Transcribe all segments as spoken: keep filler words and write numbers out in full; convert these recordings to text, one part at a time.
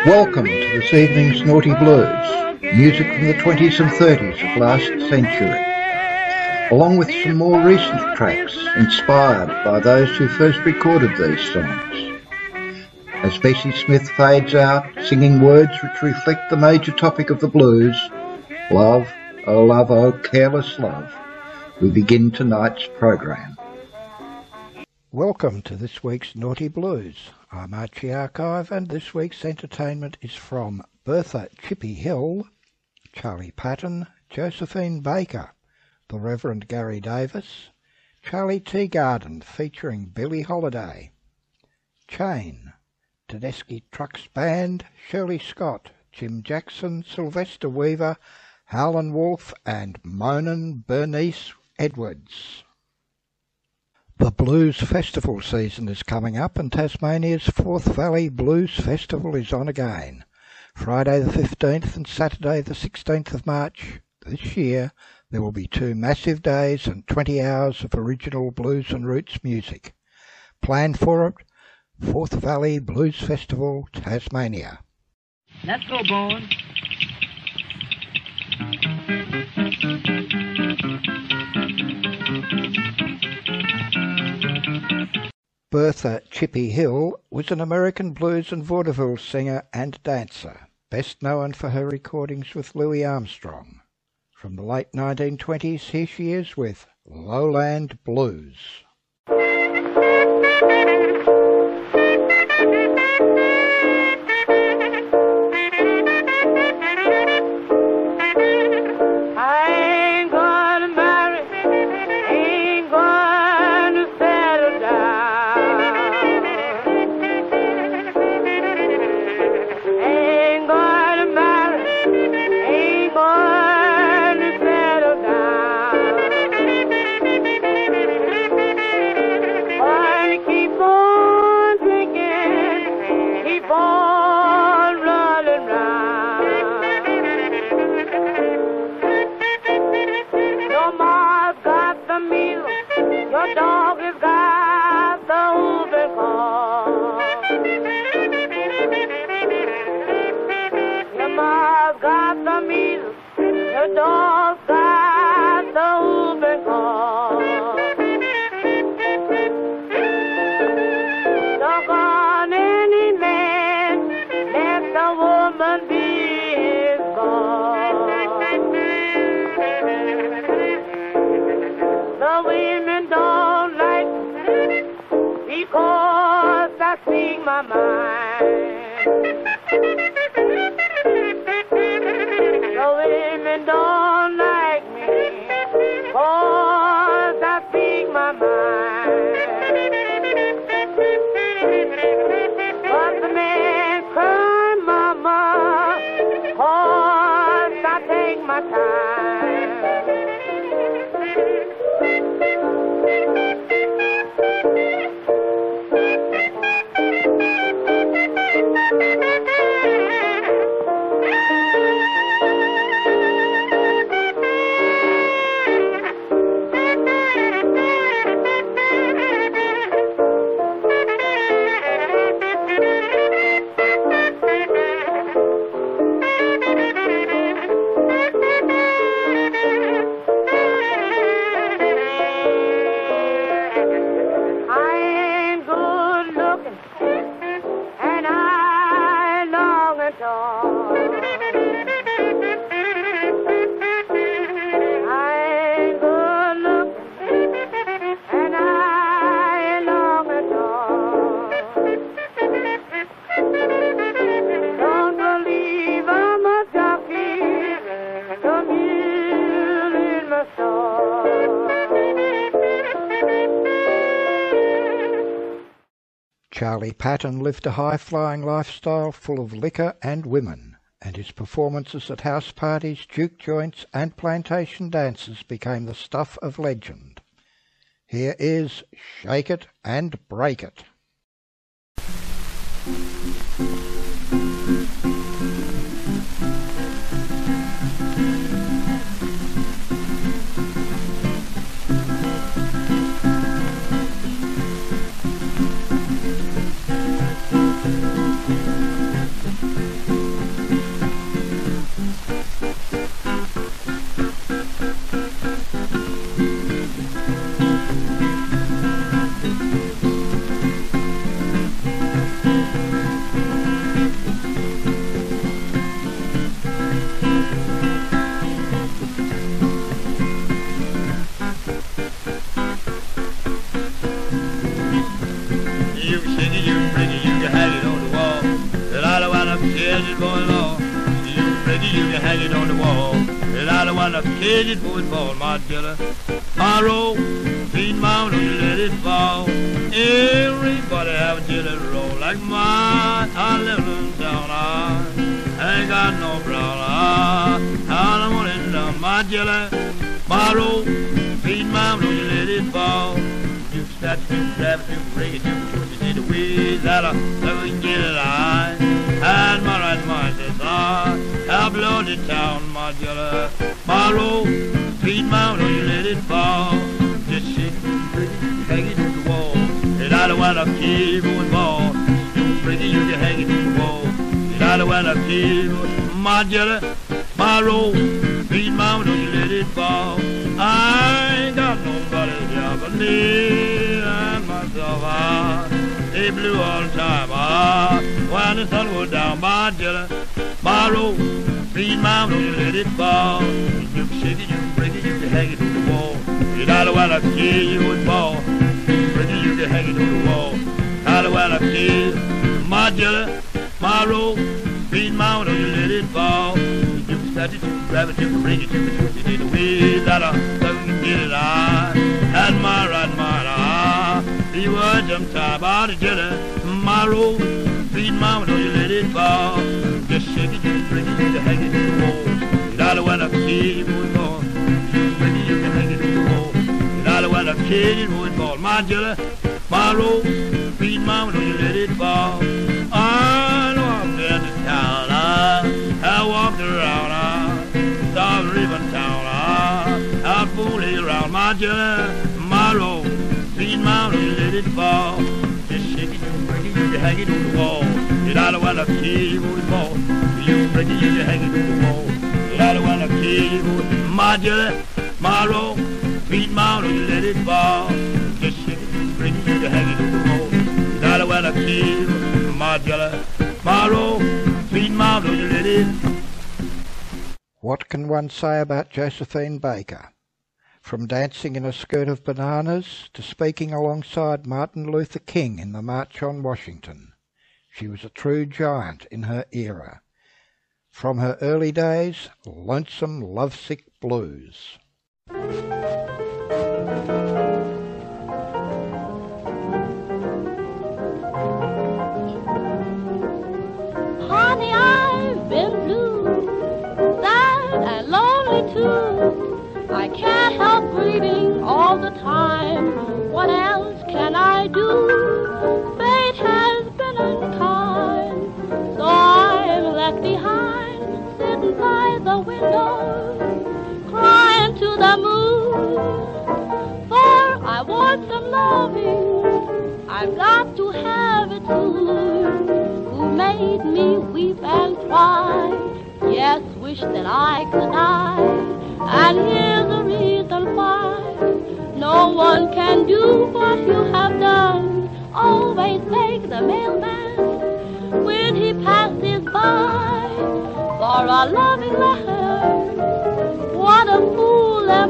Welcome to this evening's Naughty Blues, music from the twenties and thirties of last century, along with some more recent tracks inspired by those who first recorded these songs. As Bessie Smith fades out, singing words which reflect the major topic of the blues, love, oh love, oh careless love, we begin tonight's program. Welcome to this week's Naughty Blues. I'm Archie Archive, and this week's entertainment is from Bertha Chippy Hill, Charlie Patton, Josephine Baker, the Reverend Gary Davis, Charlie Teagarden featuring Billie Holiday, Chain, Tedeschi Trucks Band, Shirley Scott, Jim Jackson, Sylvester Weaver, Howlin' Wolf and Moanin' Bernice Edwards. The Blues Festival season is coming up, and Tasmania's Forth Valley Blues Festival is on again. Friday the fifteenth and Saturday the sixteenth of March this year, there will be two massive days and twenty hours of original blues and roots music. Plan for it, Forth Valley Blues Festival, Tasmania. Let's go, Bones. Bertha Chippy Hill was an American blues and vaudeville singer and dancer, best known for her recordings with Louis Armstrong. From the late nineteen twenties, here she is with Lowland Blues. Charlie Patton lived a high-flying lifestyle full of liquor and women, and his performances at house parties, juke joints and plantation dances became the stuff of legend. Here is Shake It and Break It. it, boy, Lord. You break it, you can hang it on the wall. And I don't want to cage it, boy, ball, my jelly. My roll, feed mount, don't you let it fall. Everybody have a jelly roll like mine. I live in town, I ain't got no brown eye. I don't want it down, my jelly. My roll, feed mount, don't you let it fall. You start to grab it, you break it, you twist it in the way that I so we can get it high. And my right mind says, ah, I blow the town, my jelly. My roll, feed mount, don't you let it fall. Just shake it, break it, hang it on the wall. And I don't want to keep going ball. You break it, you can hang it on the wall. And I don't want to keep my jelly. My roll, feed mount, don't you let it fall. I ain't got nobody job but me and myself. Ah, they blew all the time. Ah, when the sun goes down, my jelly. My roll, feed mount, don't you let it fall. You can shake it, you can break it, you can hang it on the wall. And I don't want to kill you with ball. You can break it, you can hang it on the wall. I don't want to kill my jelly. My roll, feed mount, don't you let it fall. You can start it, you can grab it, you can bring it, you can twist it in the way that I so we can get it high. And my right mind, ah, you were jump time about the jelly. My roll, feed mount, don't you let it fall. Just shake it, you can bring it, you can hang it to the wall. And I don't want to keep moving ball. You can bring it, you can hang it to the wall. And I don't want to keep moving ball. My jelly, my roll, feed mount, don't you let it fall. I know I've been to town, ah, I walked around, ah, saw the ribbon town, ah, I fooled around. My jelly, my roll, feed mount, don't you let it fall. Just shake it, you can break it, you can hang it on the wall. And I don't want to keep moving ball. You can break it, you can hang it on the wall. And I don't want to keep moving. My jelly, my roll, feed mount, don't you let it fall. Just shake it, you can break it, you can hang it on the wall. And I don't want to keep my jelly, my roll, feed mount, don't you let it. What can one say about Josephine Baker? From dancing in a skirt of bananas to speaking alongside Martin Luther King in the March on Washington, she was a true giant in her era. From her early days, Lonesome Lovesick Blues. Honey, I've been blue, sad and lonely too. I can't help grieving all the time. What else can I do? Fate has been unkind, so I'm left behind, sitting by the window, crying to the moon. For I want some loving, I've got to have it too. Who made me weep and cry? Yes, wish that I could die. And here's the reason why. No one can do what you have done. Always make the mailman, when he passes by, for a loving letter. What a fool am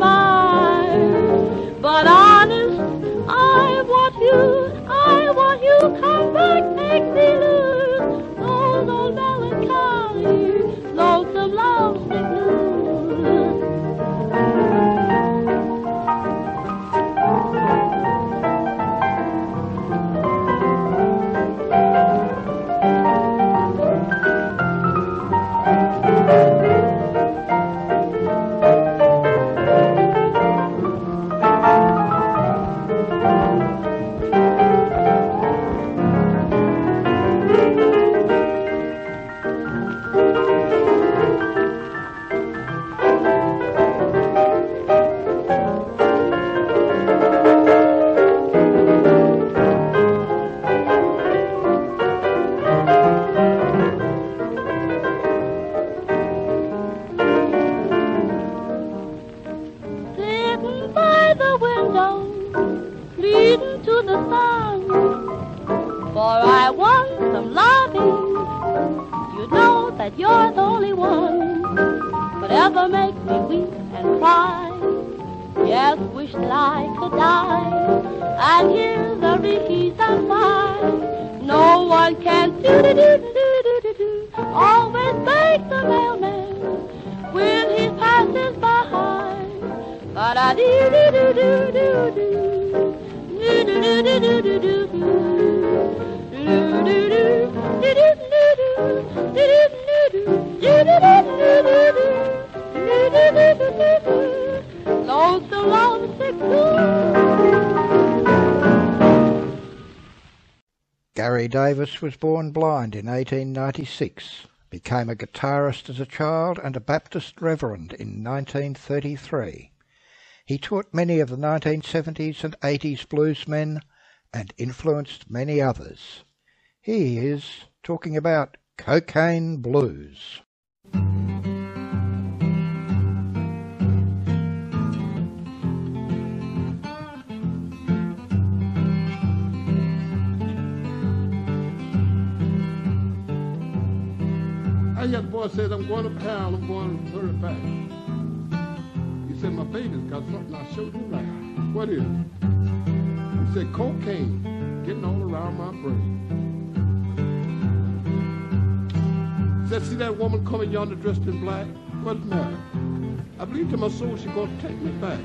I. But honest, I want you, I want you. Come back, make me lose those old melancholy, lonesome lovesick blues. Always Gary Davis was born blind in eighteen ninety-six, became a guitarist as a child and a Baptist reverend in nineteen thirty-three. He taught many of the nineteen seventies and eighties bluesmen and influenced many others. He is talking about Cocaine Blues. I hear the boy says, I'm going to town, I'm going to hurry back. He said, my baby's got something I showed you like. What is it? He said, cocaine getting all around my brain. He said, see that woman coming yonder dressed in black? What's the matter? I believe to my soul she's going to take me back.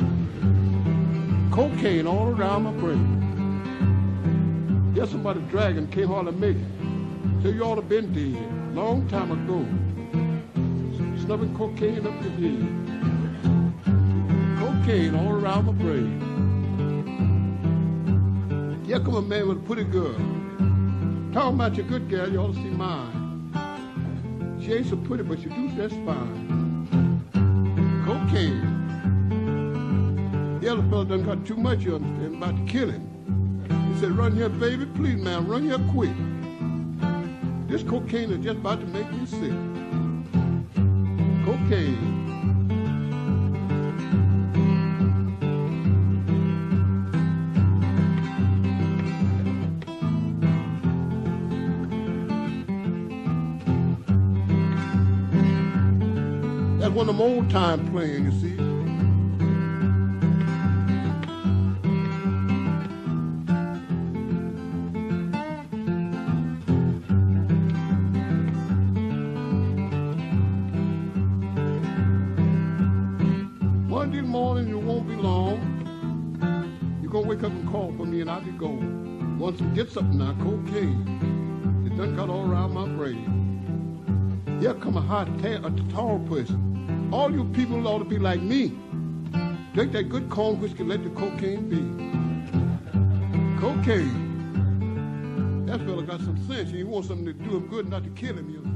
Cocaine all around my brain. Yes, somebody dragging, can't hardly make it. So you ought to been dead. Long time ago, snuffing cocaine up your head, cocaine all around my brain. Here come a man with a pretty girl. Talking about your good girl, you ought to see mine. She ain't so pretty, but she do that's fine. Cocaine. The other fella done got too much, you understand, about to kill him. He said, run here, baby, please, man, run here quick. This cocaine is just about to make me sick. Cocaine. That's one of them old time playing, you see. Monday morning, it won't be long. You're going to wake up and call for me and I'll be gone. Once we get something now, cocaine. It done got all around my brain. Here come a hot, ta- a tall person. All you people ought to be like me. Drink that good corn whiskey, let the cocaine be. Cocaine. That fella got some sense. He wants something to do him good, not to kill him, you see.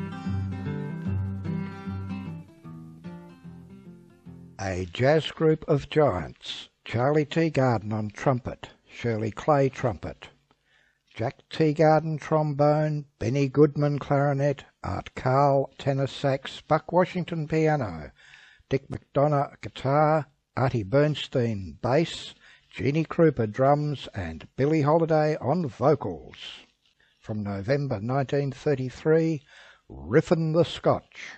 A jazz group of giants: Charlie Teagarden on trumpet, Shirley Clay trumpet, Jack Teagarden trombone, Benny Goodman clarinet, Art Carl tenor sax, Buck Washington piano, Dick McDonough guitar, Artie Bernstein bass, Jeannie Krupa drums, and Billie Holiday on vocals. From November nineteen thirty-three, Riffin' the Scotch.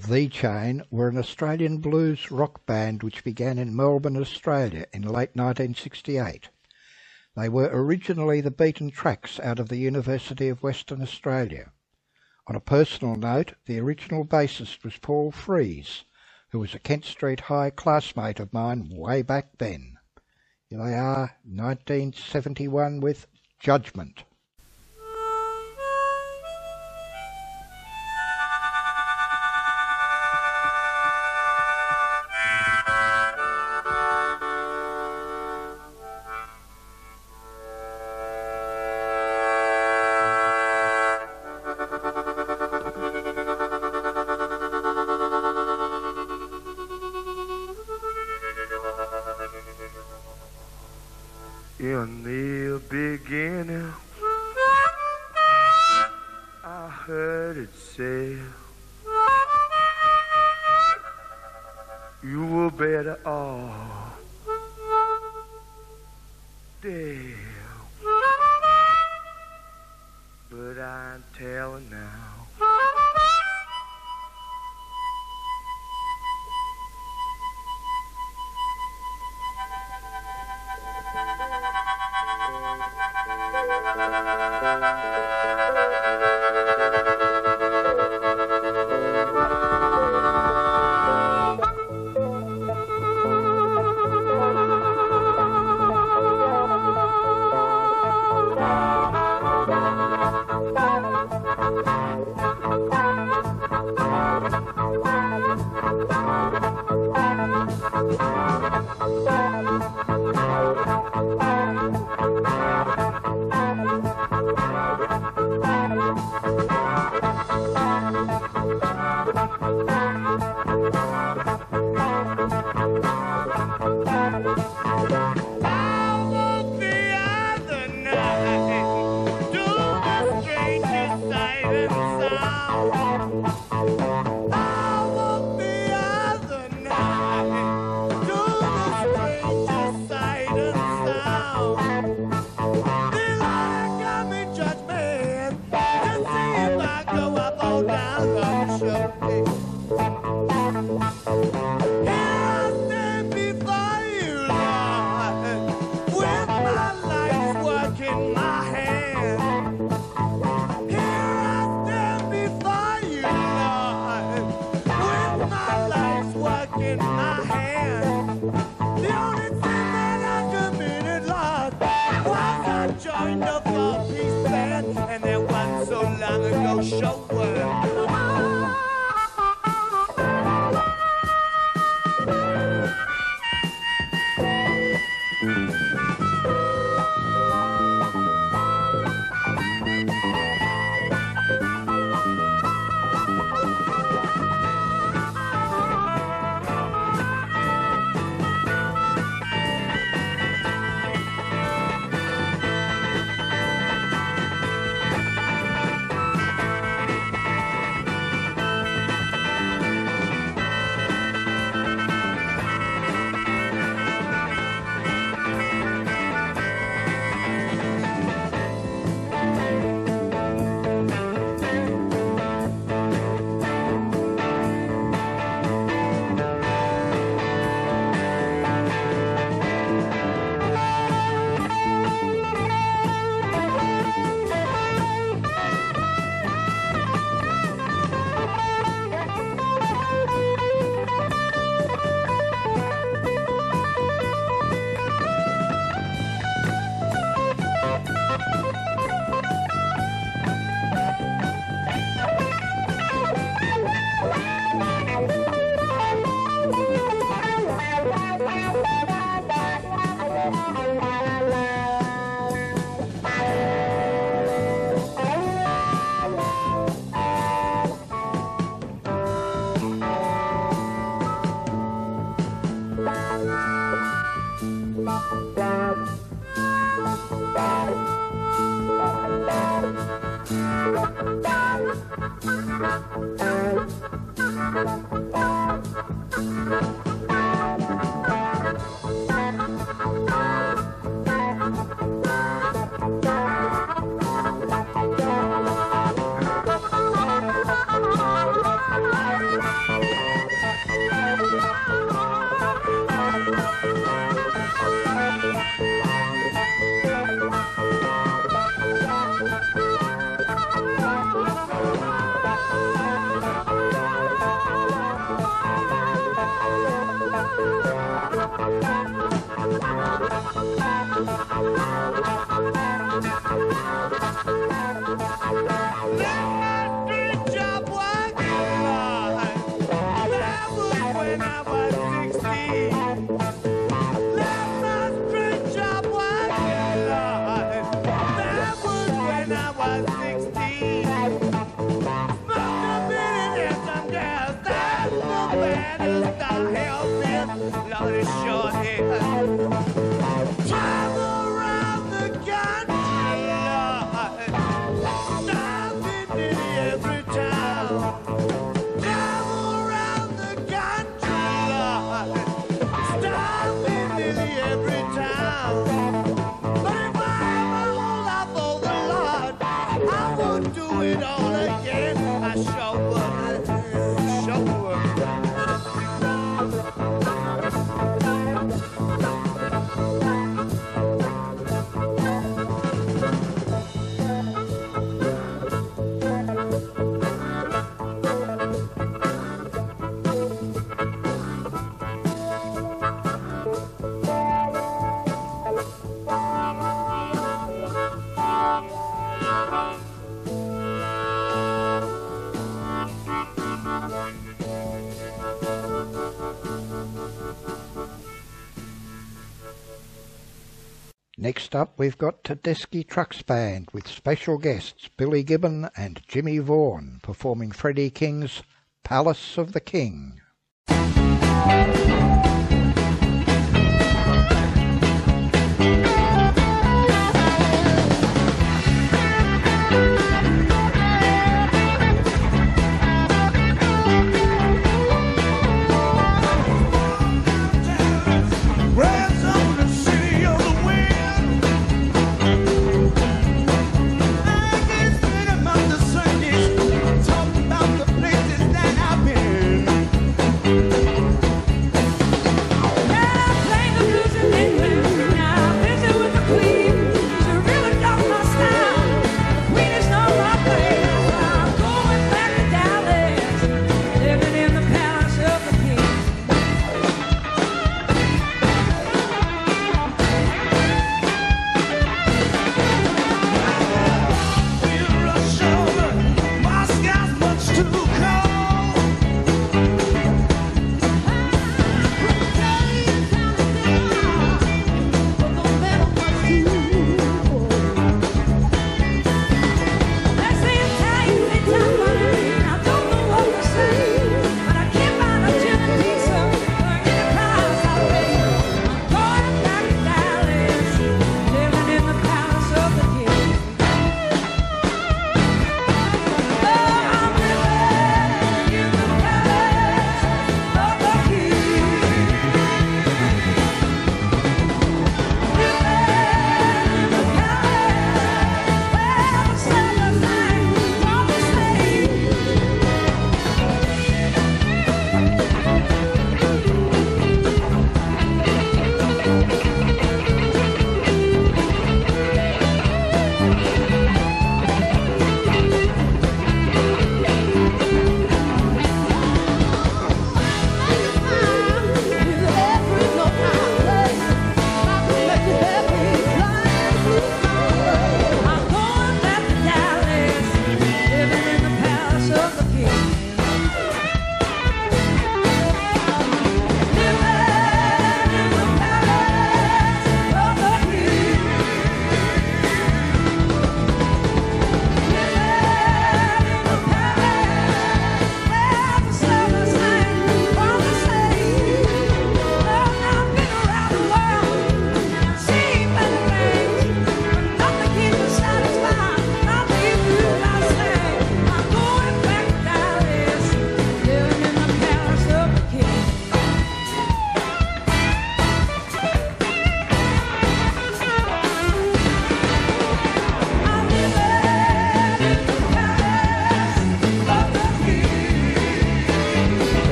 of The Chain were an Australian blues rock band which began in Melbourne, Australia in late nineteen sixty-eight. They were originally the Beaten Tracks out of the University of Western Australia. On a personal note, the original bassist was Paul Frees, who was a Kent Street High classmate of mine way back then. Here they are, nineteen seventy-one with Judgment. In the beginning, I heard it say, you were better off dead. But I'm telling now, Next up, we've got Tedeschi Trucks Band with special guests Billy Gibbon and Jimmy Vaughan performing Freddie King's Palace of the King. Talking about the places that I've been.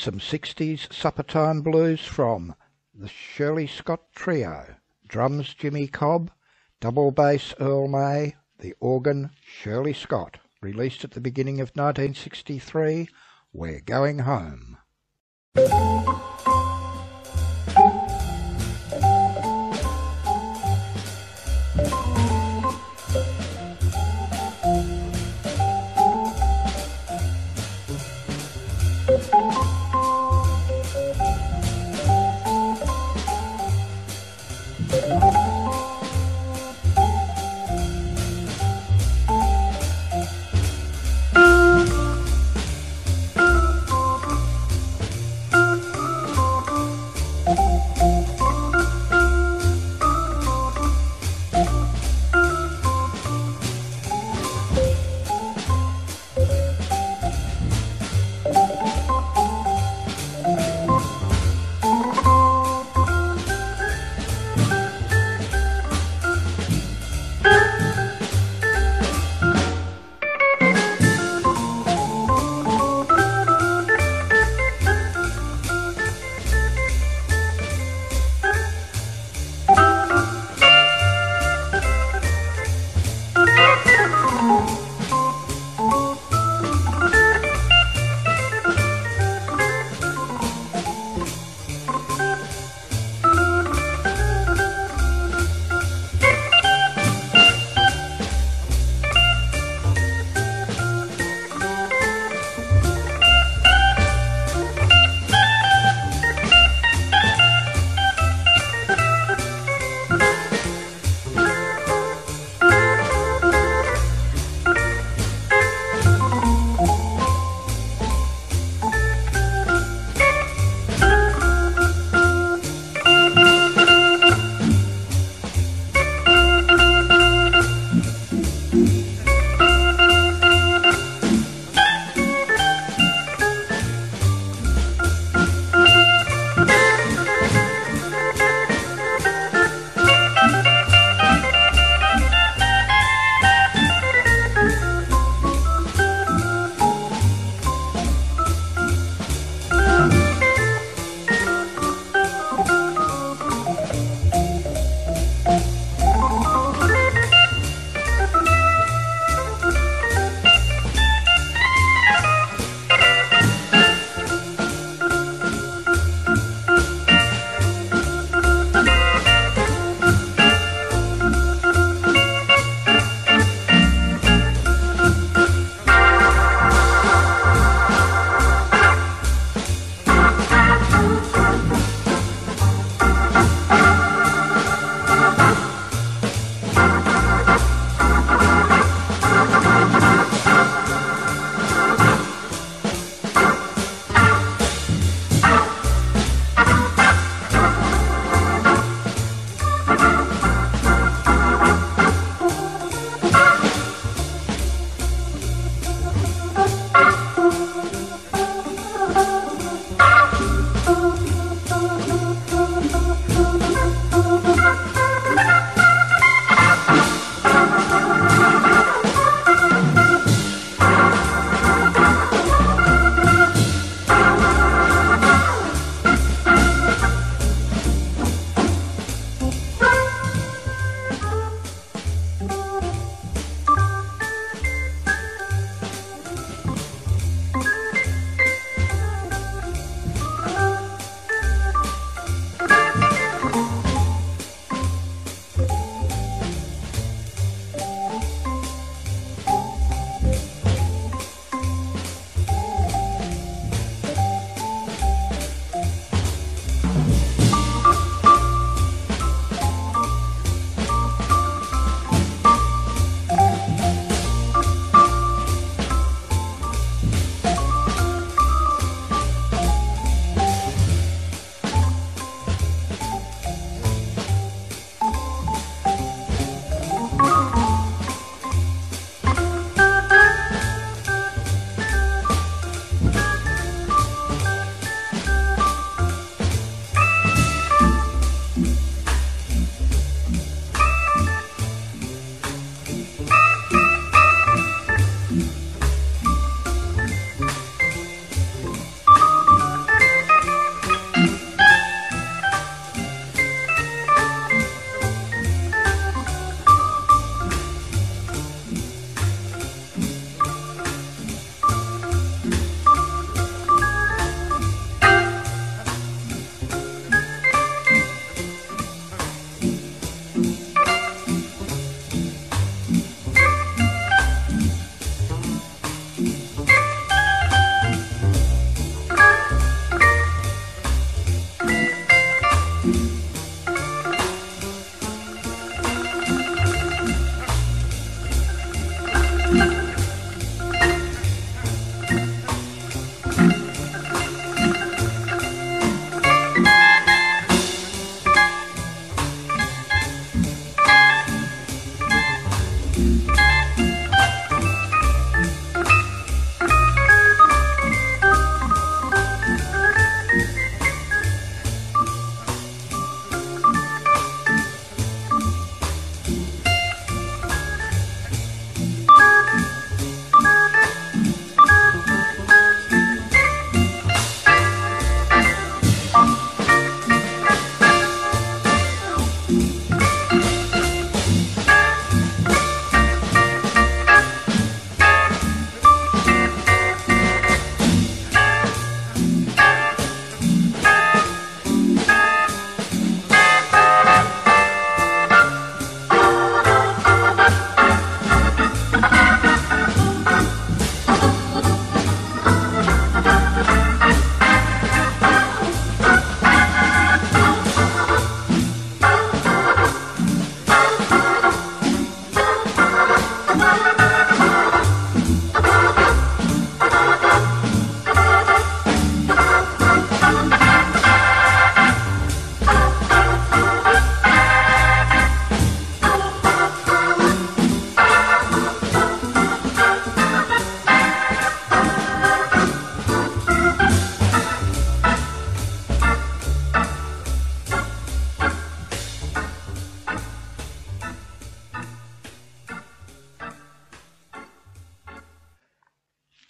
some sixties suppertime blues from the Shirley Scott Trio. Drums Jimmy Cobb, double bass Earl May, the organ Shirley Scott. Released at the beginning of nineteen sixty-three, We're Going Home.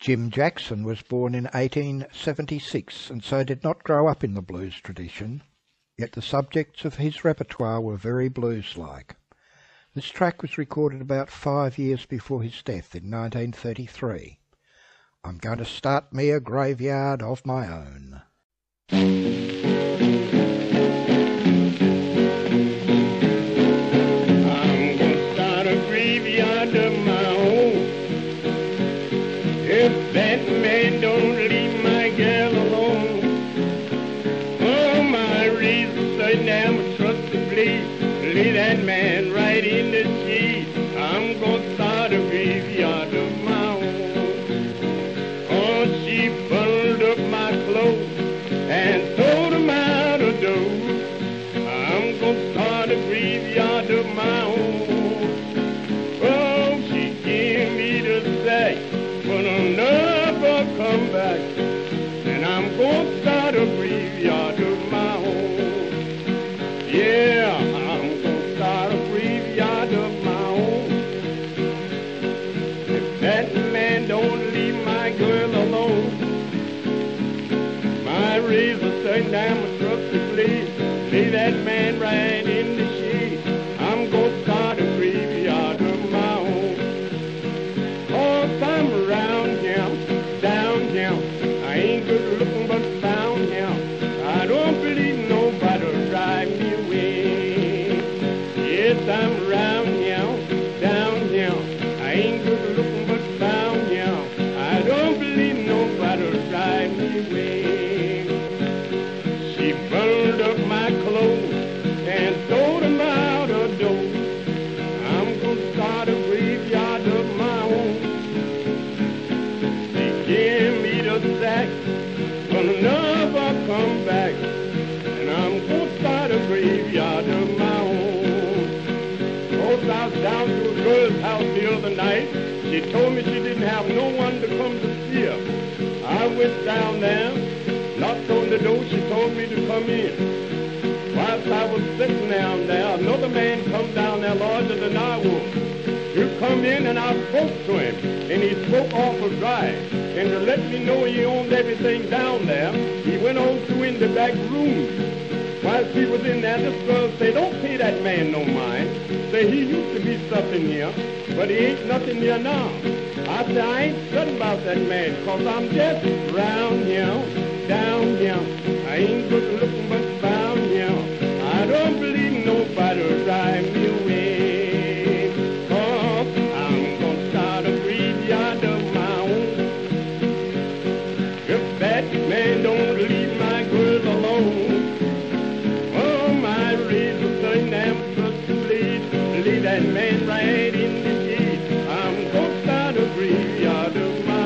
Jim Jackson was born in eighteen seventy-six and so did not grow up in the blues tradition, yet the subjects of his repertoire were very blues-like. This track was recorded about five years before his death in nineteen thirty-three. I'm going to start me a graveyard of my own. I'm gonna start a graveyard of my own. If that man don't leave my girl alone, oh, my reason certain I'm a trusted bleed. Lay that man right in the sheet. I'm gonna start a graveyard of my own. Oh, she bundled up my clothes and told him out the door. I'm gonna start a graveyard of my own. Oh, she gave me the sack, but I'll never come back. And I'm gonna start a graveyard of my own. Yeah, I'm gonna start a graveyard of my own. If that man don't leave my girl alone, my razor certain I'm a trusted blade. Lay that man right in the shade. I'm gonna start a graveyard of my own. Cause I'm around here, down here. I ain't good looking but found here. I don't believe nobody will drive me away. Yes, I'm around here, down here. I ain't good looking but found here. I don't believe nobody will drive me away. She burned up my clothes and threw them out the door. I'm gonna start a graveyard of my own. She gave me the sack, but I'll never come back. And I'm gonna start a graveyard of my own. Cause I was down to a girl's house the other night. She told me she didn't have no one to come to see her. I went down there, knocked on the door, she told me to come in. Whilst I was sitting down there, another man come down there larger than I was. He come in and I spoke to him, and he spoke awful dry. And to let me know he owned everything down there, he went on to in the back room. Whilst he was in there, this girl said, don't pay that man no mind. Say, he used to be something here, but he ain't nothing here now. I said, I ain't certain about that man, cause I'm just round here, down here. I ain't good looking but found here. I don't believe nobody will drive me away. Cause I'm gonna start a graveyard of my own. If that man don't leave my girl alone, oh, my razor certain I'm supposed to bleed. Leave that man right in the shade. I'm gonna start a graveyard of my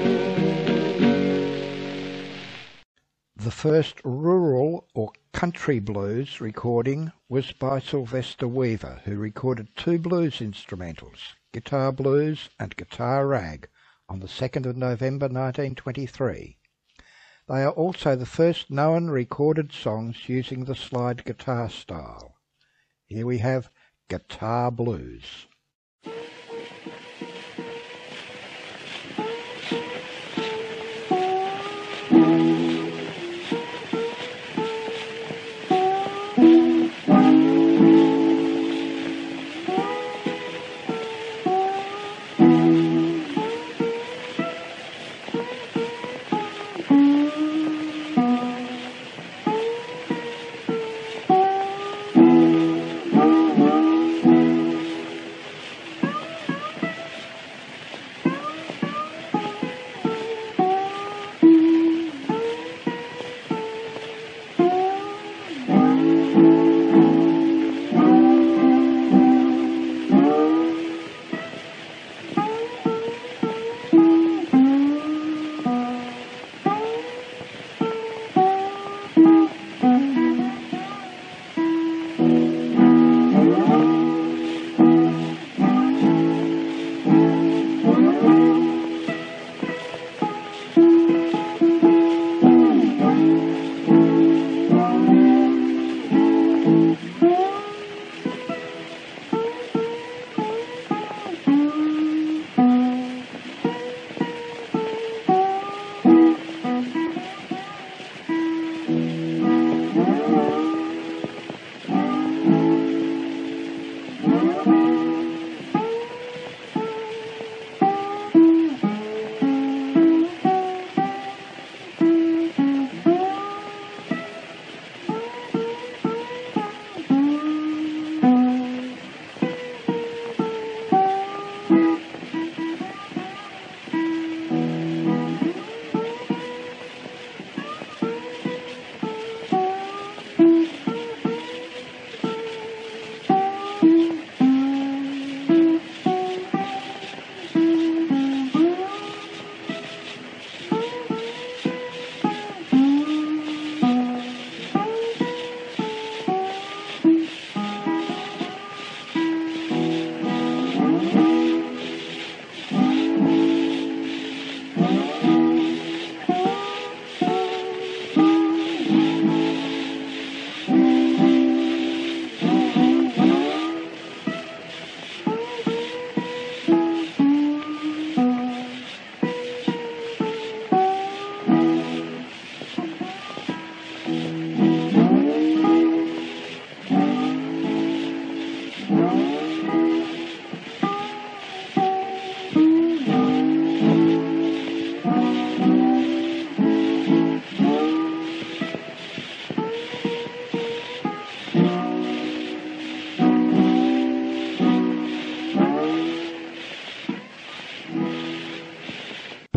own. The first rural or country blues recording was by Sylvester Weaver, who recorded two blues instrumentals, Guitar Blues and Guitar Rag, on the second of November nineteen twenty-three. They are also the first known recorded songs using the slide guitar style. Here we have Guitar Blues.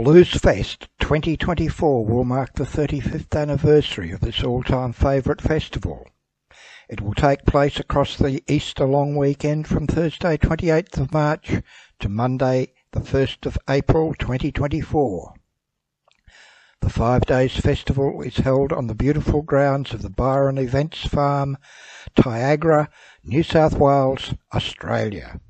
Blues Fest twenty twenty-four will mark the thirty-fifth anniversary of this all-time favourite festival. It will take place across the Easter long weekend from Thursday twenty-eighth of March to Monday the first of April twenty twenty-four. The five days festival is held on the beautiful grounds of the Byron Events Farm, Tyagra, New South Wales, Australia.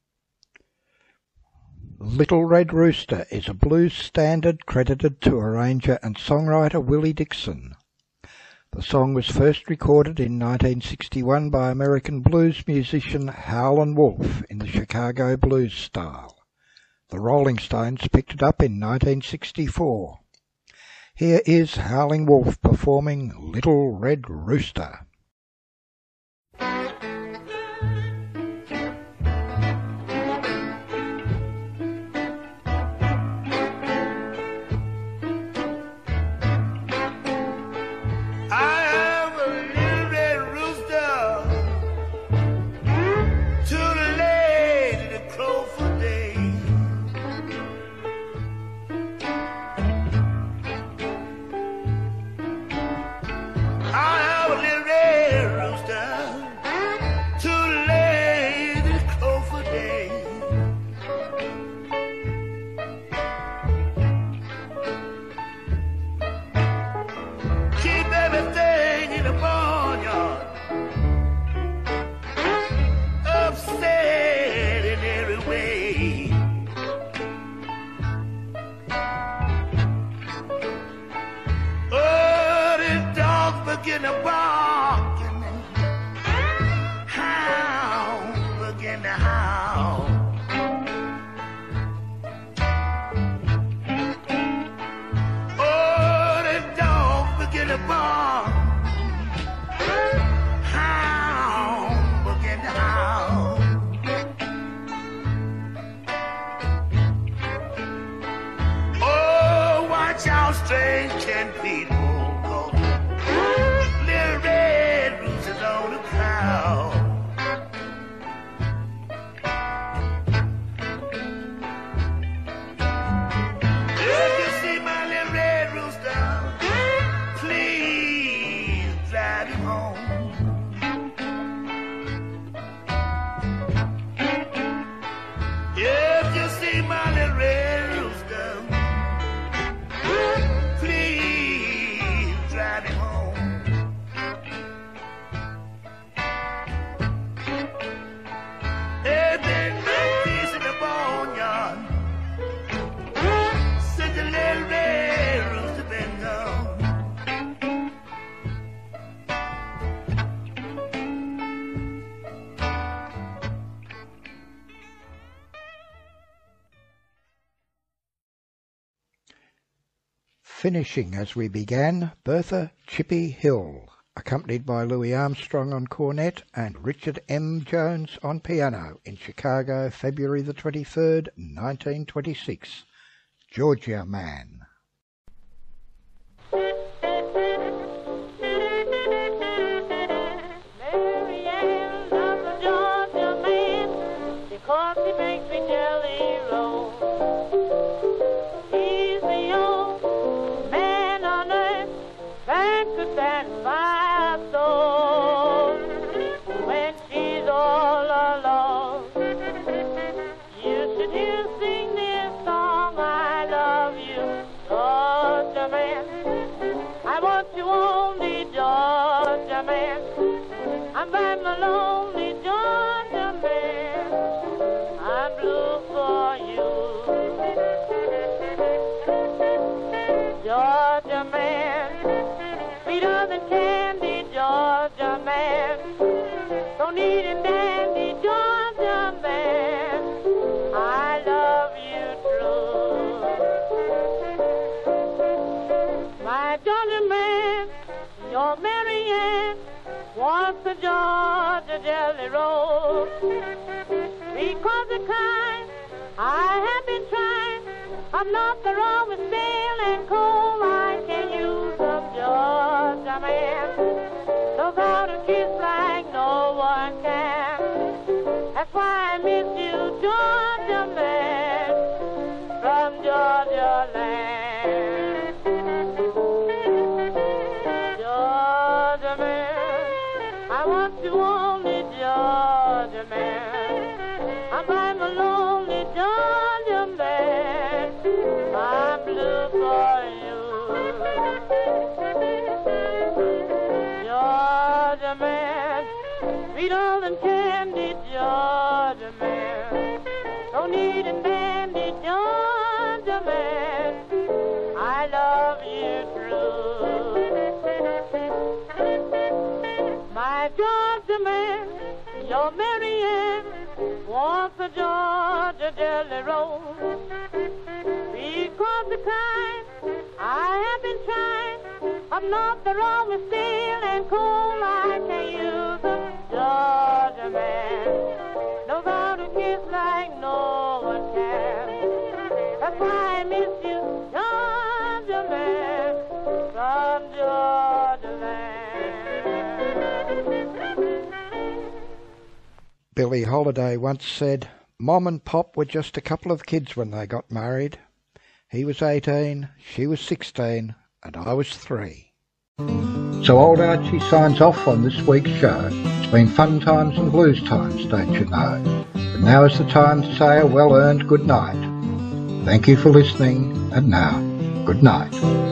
Little Red Rooster is a blues standard credited to arranger and songwriter Willie Dixon. The song was first recorded in nineteen sixty-one by American blues musician Howlin' Wolf in the Chicago blues style. The Rolling Stones picked it up in nineteen sixty-four. Here is Howlin' Wolf performing Little Red Rooster. Finishing as we began, Bertha Chippy Hill, accompanied by Louis Armstrong on cornet and Richard M. Jones on piano in Chicago, February the twenty-third, nineteen twenty-six. Georgia Man. Georgia jelly roll. Because of kind, I have been trying. I'm not the wrong with stale and cold. I can use some Georgia man. Knows how to kiss like no one can. That's why I miss you, Georgia man, from Georgia land. sweeter than candy, Georgia man. So neat and dandy, Georgia man. I love you true. My Georgia man, your Mary Ann wants a Georgia jelly roll. Because the kind I have been trying, I'm not the wrong with steel and coal. I can use a Georgia man. Know how to kiss like no one can. That's why I miss you, Georgia man, from Georgia land. Billie Holiday once said, Mom and Pop were just a couple of kids when they got married. He was eighteen, she was sixteen, and I was three. So old Archie signs off on this week's show. It's been fun times and blues times, don't you know? But now is the time to say a well-earned good night. Thank you for listening, and now, good night.